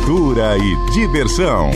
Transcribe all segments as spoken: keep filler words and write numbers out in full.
cultura e diversão.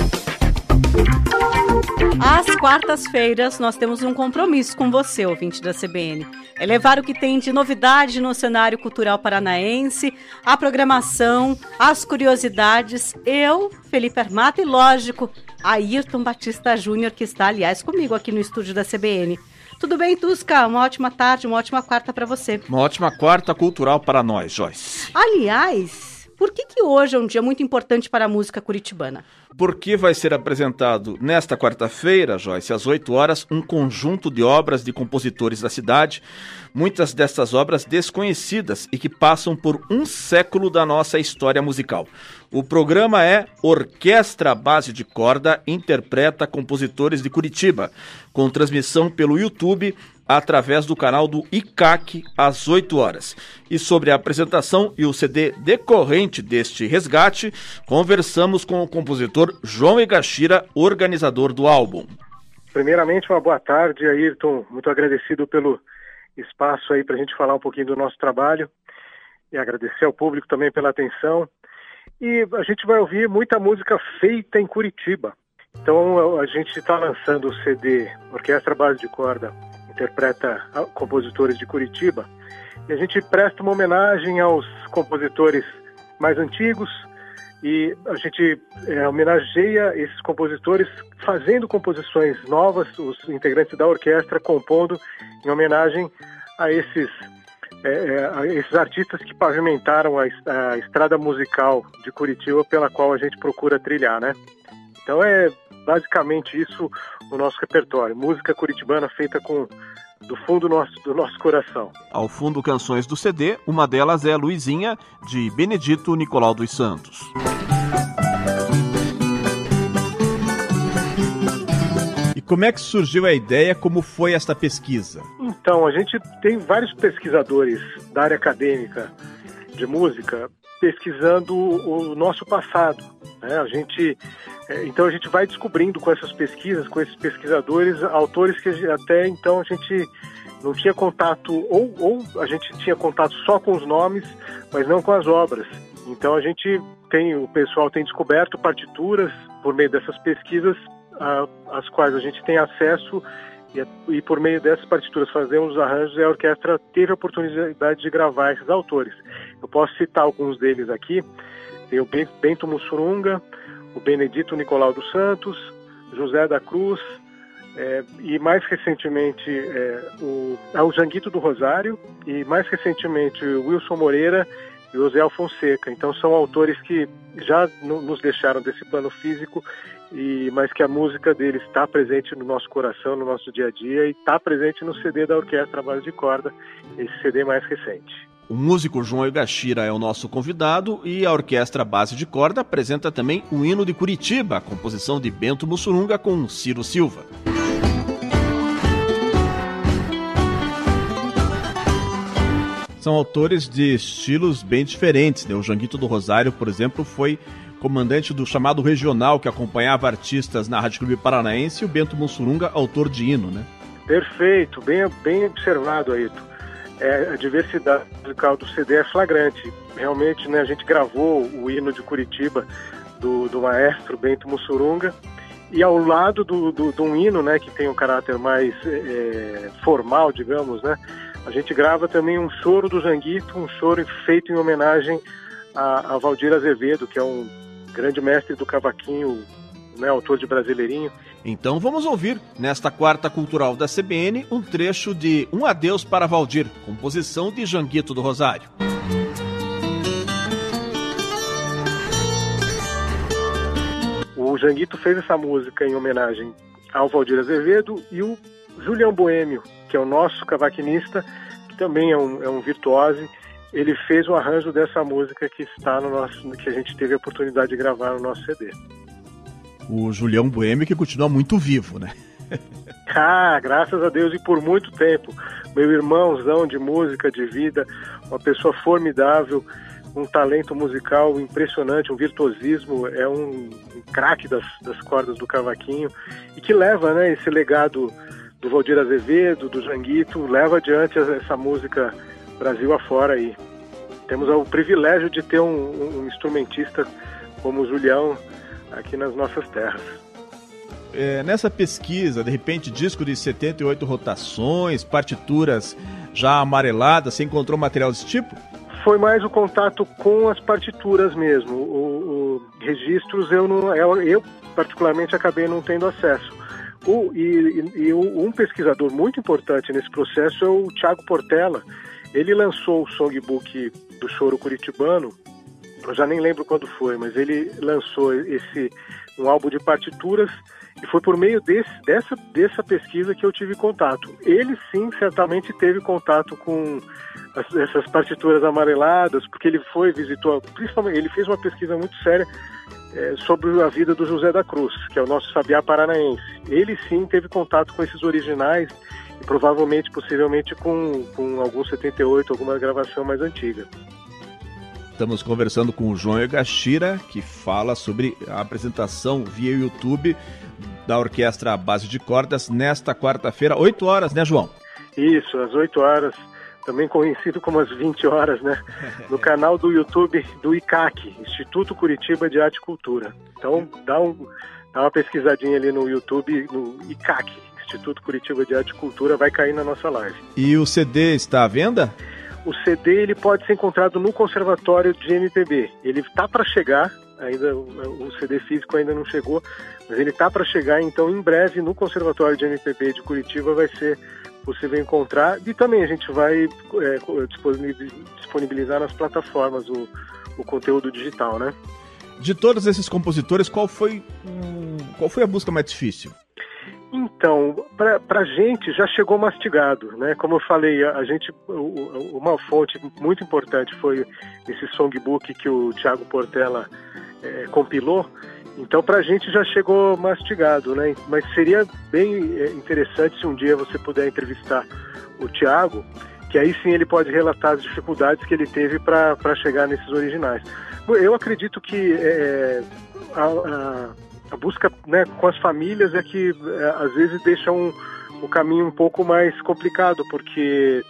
Às quartas-feiras, nós temos um compromisso com você, ouvinte da C B N. É levar o que tem de novidade no cenário cultural paranaense, a programação, as curiosidades. Eu, Felipe Armato e, lógico, Ayrton Batista Júnior, que está, aliás, comigo aqui no estúdio da C B N. Tudo bem, Tusca? Uma ótima tarde, uma ótima quarta para você. Uma ótima quarta cultural para nós, Joyce. Aliás, por que que hoje é um dia muito importante para a música curitibana? Porque vai ser apresentado nesta quarta-feira, Joyce, às oito horas, um conjunto de obras de compositores da cidade, muitas dessas obras desconhecidas e que passam por um século da nossa história musical. O programa é Orquestra Base de Corda Interpreta Compositores de Curitiba, com transmissão pelo YouTube através do canal do I C A C às oito horas. E sobre a apresentação e o C D decorrente deste resgate, conversamos com o compositor João Egashira, organizador do álbum. Primeiramente, uma boa tarde, Ayrton. Muito agradecido pelo espaço aí para a gente falar um pouquinho do nosso trabalho e agradecer ao público também pela atenção. E a gente vai ouvir muita música feita em Curitiba. Então a gente está lançando o C D Orquestra Base de Corda Interpreta Compositores de Curitiba, e a gente presta uma homenagem aos compositores mais antigos e a gente é, homenageia esses compositores fazendo composições novas, os integrantes da orquestra compondo em homenagem a esses, é, a esses artistas que pavimentaram a, a estrada musical de Curitiba pela qual a gente procura trilhar, né? Então é basicamente isso o nosso repertório, música curitibana feita com do fundo do nosso, do nosso coração. Ao fundo, canções do C D, uma delas é Luizinha, de Benedito Nicolau dos Santos. E como é que surgiu a ideia, como foi esta pesquisa? Então, a gente tem vários pesquisadores da área acadêmica de música pesquisando o nosso passado, né? A gente, então a gente vai descobrindo com essas pesquisas, com esses pesquisadores, autores que até então a gente não tinha contato, ou, ou a gente tinha contato só com os nomes, mas não com as obras. Então a gente tem, o pessoal tem descoberto partituras por meio dessas pesquisas, a, as quais a gente tem acesso e, e por meio dessas partituras fazemos os arranjos e a orquestra teve a oportunidade de gravar esses autores. Eu posso citar alguns deles aqui. Tem o Bento Mussurunga, o Benedito Nicolau dos Santos, José da Cruz, é, e mais recentemente é, o, é o Janguito do Rosário, e mais recentemente o Wilson Moreira e o Zé Fonseca. Então são autores que já no, nos deixaram desse plano físico, e, mas que a música deles está presente no nosso coração, no nosso dia a dia, e está presente no C D da Orquestra Base de Corda, esse C D mais recente. O músico João Egashira é o nosso convidado e a Orquestra Base de Corda apresenta também o Hino de Curitiba, a composição de Bento Mussurunga com Ciro Silva. São autores de estilos bem diferentes, né? O Janguito do Rosário, por exemplo, foi comandante do chamado regional que acompanhava artistas na Rádio Clube Paranaense, e o Bento Mussurunga, autor de hino, né? Perfeito, bem, bem observado, Ayrton. É, a diversidade musical do C D é flagrante. Realmente, né, a gente gravou o hino de Curitiba do, do maestro Bento Mussurunga, e ao lado do, do, do um hino, né, que tem um caráter mais é, formal, digamos, né, a gente grava também um choro do Janguito, um choro feito em homenagem a, a Valdir Azevedo, que é um grande mestre do cavaquinho, né, autor de Brasileirinho. Então vamos ouvir, nesta quarta cultural da C B N, um trecho de Um Adeus para Valdir, composição de Janguito do Rosário. O Janguito fez essa música em homenagem ao Valdir Azevedo, e o Julião Boêmio, que é o nosso cavaquinista, que também é um, é um virtuose, ele fez o arranjo dessa música que está no nosso, que a gente teve a oportunidade de gravar no nosso C D. O Julião Boêmio, que continua muito vivo, né? Ah, graças a Deus, e por muito tempo. Meu irmãozão de música, de vida, uma pessoa formidável, um talento musical impressionante, um virtuosismo, é um, um craque das, das cordas do cavaquinho, e que leva, né, esse legado do Valdir Azevedo, do Janguito, leva adiante essa música Brasil afora aí. Temos o privilégio de ter um, um instrumentista como o Julião aqui nas nossas terras. É, nessa pesquisa, de repente, disco de setenta e oito rotações, partituras já amareladas, você encontrou material desse tipo? Foi mais o contato com as partituras mesmo. O, o registros eu, não, eu, eu particularmente acabei não tendo acesso. O, e, e, e um pesquisador muito importante nesse processo é o Thiago Portela. Ele lançou o songbook do Choro Curitibano, eu já nem lembro quando foi, mas ele lançou esse, um álbum de partituras, e foi por meio desse, dessa, dessa pesquisa que eu tive contato. Ele sim, certamente teve contato com as, essas partituras amareladas, porque ele foi, visitou, principalmente, ele fez uma pesquisa muito séria é, sobre a vida do José da Cruz, que é o nosso sabiá paranaense. Ele sim teve contato com esses originais, e provavelmente, possivelmente, com, com algum setenta e oito, alguma gravação mais antiga. Estamos conversando com o João Egashira, que fala sobre a apresentação via YouTube da Orquestra à Base de Cordas nesta quarta-feira, oito horas, né, João? Isso, às oito horas, também conhecido como as vinte horas, né? No canal do YouTube do I C A C, Instituto Curitiba de Arte e Cultura. Então, dá, um, dá uma pesquisadinha ali no YouTube, no I C A C, Instituto Curitiba de Arte e Cultura, vai cair na nossa live. E o C D está à venda? O C D ele pode ser encontrado no Conservatório de M P B. Ele está para chegar, ainda o C D físico ainda não chegou, mas ele está para chegar, então em breve no Conservatório de M P B de Curitiba vai ser possível encontrar, e também a gente vai é, disponibilizar nas plataformas o, o conteúdo digital, né? De todos esses compositores, qual foi, qual foi a busca mais difícil? Então, para a gente já chegou mastigado, né? Como eu falei, a gente, uma fonte muito importante foi esse songbook que o Thiago Portela é, compilou. Então, para a gente já chegou mastigado, né? Mas seria bem interessante se um dia você puder entrevistar o Thiago, que aí sim ele pode relatar as dificuldades que ele teve para chegar nesses originais. Eu acredito que é, a, a A busca, né, com as famílias é que é, às vezes deixa um, um caminho um pouco mais complicado, porque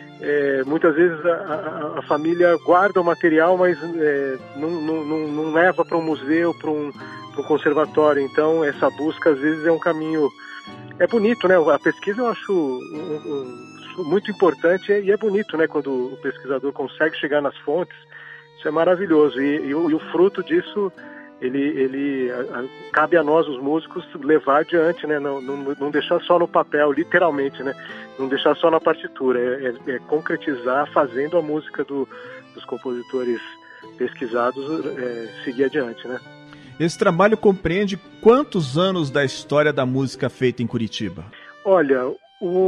é, muitas vezes a, a, a família guarda o material, mas é, não, não, não, não leva para um museu, para um, para um conservatório. Então essa busca às vezes é um caminho... É bonito, né? A pesquisa eu acho um, um, muito importante, e é bonito, né, quando o pesquisador consegue chegar nas fontes. Isso é maravilhoso, e, e, o, e o fruto disso... Ele, ele a, a, cabe a nós, os músicos, levar adiante, né? Não, não, não deixar só no papel, literalmente, né? Não deixar só na partitura, é, é, é concretizar, fazendo a música do, dos compositores pesquisados é, seguir adiante, né? Esse trabalho compreende quantos anos da história da música feita em Curitiba? Olha, o,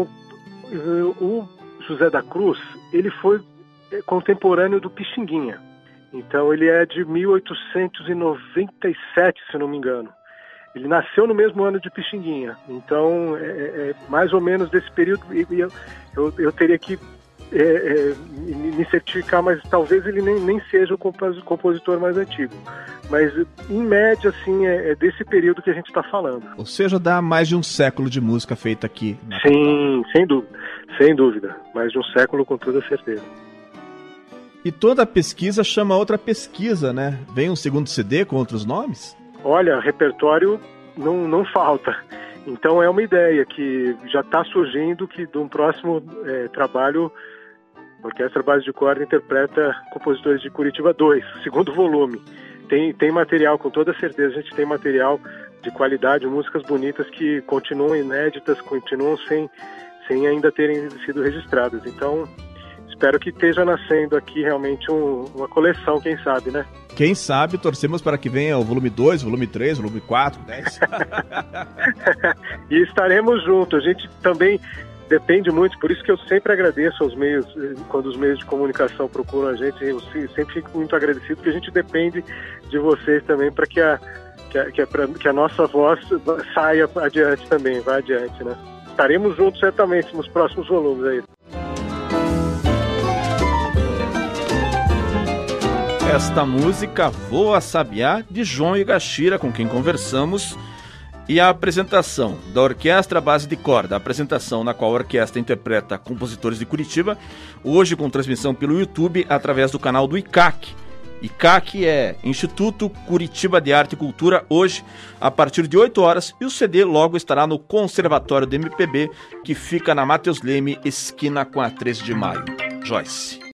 o José da Cruz, ele foi contemporâneo do Pixinguinha. Então ele é de mil oitocentos e noventa e sete, se não me engano. Ele nasceu no mesmo ano de Pixinguinha. Então é, é mais ou menos desse período. Eu, eu, eu teria que é, é, me certificar, mas talvez ele nem, nem seja o compositor mais antigo. Mas em média, assim, é, é desse período que a gente está falando. Ou seja, dá mais de um século de música feita aqui. Sim, sem dúvida. Sem dúvida. Mais de um século, com toda certeza. E toda a pesquisa chama outra pesquisa, né? Vem um segundo C D com outros nomes? Olha, repertório não, não falta. Então é uma ideia que já está surgindo, que de um próximo é, trabalho, a Orquestra Base de Corda interpreta Compositores de Curitiba dois, segundo volume. Tem, tem material, com toda certeza, a gente tem material de qualidade, músicas bonitas que continuam inéditas, continuam sem, sem ainda terem sido registradas. Então... espero que esteja nascendo aqui realmente um, uma coleção, quem sabe, né? Quem sabe, torcemos para que venha o volume dois, volume três, volume quatro, dez. E estaremos juntos. A gente também depende muito, por isso que eu sempre agradeço aos meios, quando os meios de comunicação procuram a gente, eu sempre fico muito agradecido, porque a gente depende de vocês também para que a, que, a, que, a, que a nossa voz saia adiante também, vá adiante, né? Estaremos juntos certamente nos próximos volumes aí. Esta música, Voa Sabiá, de João Egashira, com quem conversamos, e a apresentação da Orquestra Base de Corda, a apresentação na qual a orquestra interpreta compositores de Curitiba, hoje com transmissão pelo YouTube através do canal do I C A C, I C A C é Instituto Curitiba de Arte e Cultura, hoje a partir de oito horas, e o C D logo estará no Conservatório do M P B, que fica na Matheus Leme, esquina com a treze de maio. Joyce.